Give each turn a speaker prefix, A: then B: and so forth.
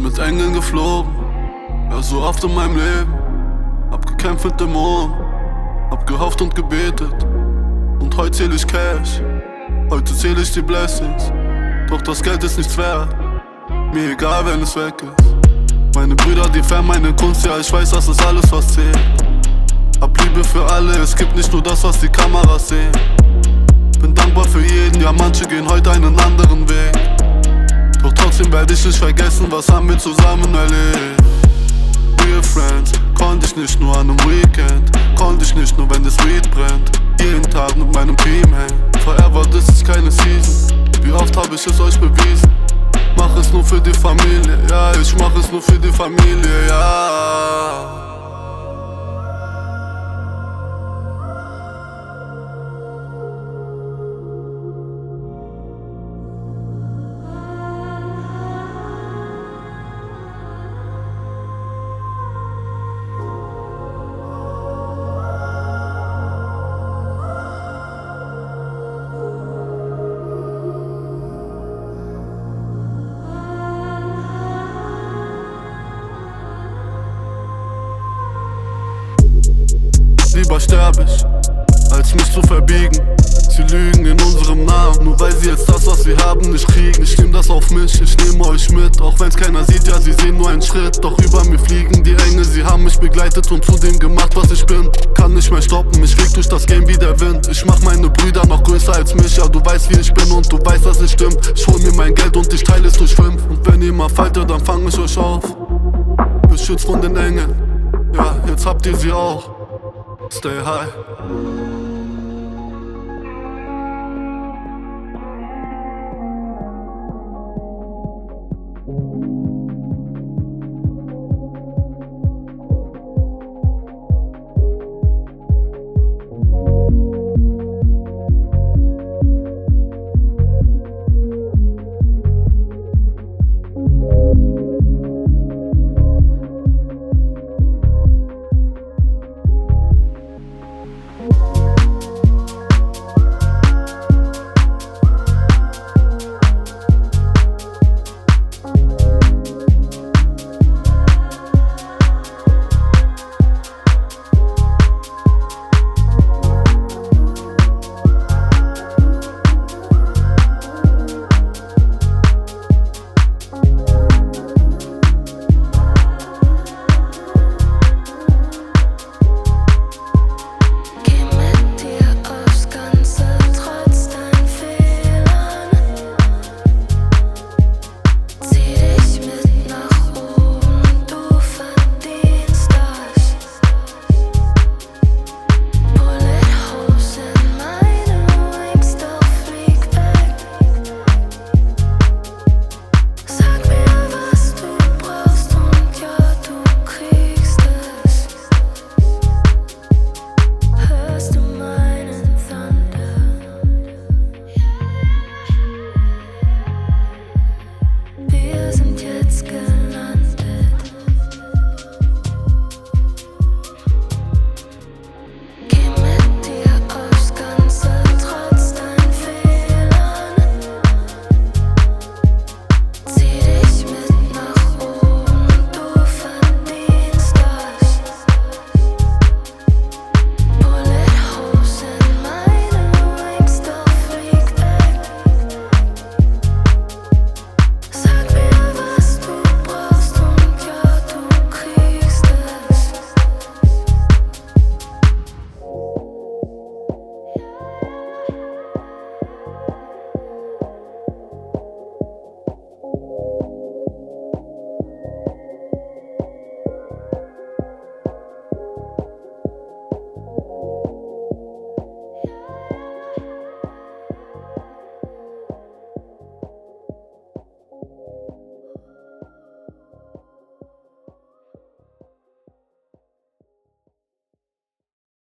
A: mit Engeln geflogen, ja so oft in meinem Leben. Hab gekämpft mit Dämonen, hab gehofft und gebetet. Und heute zähl ich Cash, heute zähl ich die Blessings. Doch das Geld ist nichts wert, mir egal wenn es weg ist. Meine Brüder, die fern meine Kunst, ja ich weiß, das ist alles was zählt. Hab Liebe für alle, es gibt nicht nur das, was die Kameras sehen. Bin dankbar für jeden, ja manche gehen heute einen anderen Weg. Doch trotzdem werde ich nicht vergessen, was haben wir zusammen erlebt. Real Friends, konnte ich nicht nur an einem Weekend, konnte ich nicht nur wenn das Weed brennt. Jeden Tag mit meinem Team hängen, forever, das ist keine Season. Wie oft hab ich es euch bewiesen? Mach es nur für die Familie, ja, ich mach es nur für die Familie, ja. Lieber sterb ich, als mich zu verbiegen. Sie lügen in unserem Namen, nur weil sie jetzt das, was sie haben, nicht kriegen. Ich nehm das auf mich, ich nehme euch mit, auch wenn's keiner sieht, ja sie sehen nur einen Schritt. Doch über mir fliegen die Engel, sie haben mich begleitet und zu dem gemacht, was ich bin. Kann nicht mehr stoppen, ich flieg durch das Game wie der Wind. Ich mach meine Brüder noch größer als mich, ja du weißt wie ich bin und du weißt, dass es stimmt. Ich hol mir mein Geld und ich teile es durch 5. Und wenn ihr mal fallt, dann fang ich euch auf. Beschützt von den Engeln, ja jetzt habt ihr sie auch. Stay high.